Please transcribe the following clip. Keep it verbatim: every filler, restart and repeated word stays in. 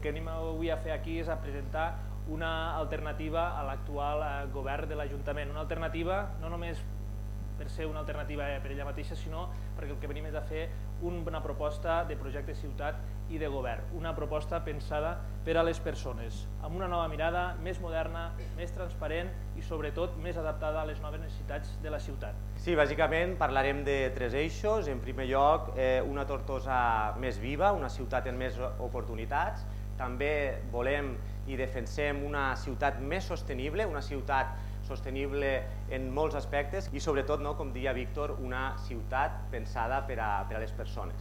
que venim avui a fer aquí és a presentar una alternativa a l'actual govern de l'Ajuntament. Una alternativa no només per ser una alternativa per ella mateixa, sinó perquè el que venim és a fer una proposta de projecte de ciutat i de govern, una proposta pensada per a les persones, amb una nova mirada, més moderna, més transparent i sobretot més adaptada a les noves necessitats de la ciutat. Sí, bàsicament parlarem de tres eixos. En primer lloc, eh, una Tortosa més viva, una ciutat amb més oportunitats. També volem i defensem una ciutat més sostenible, una ciutat sostenible en molts aspectes i sobretot, no, com deia Víctor, una ciutat pensada per a, per a les persones.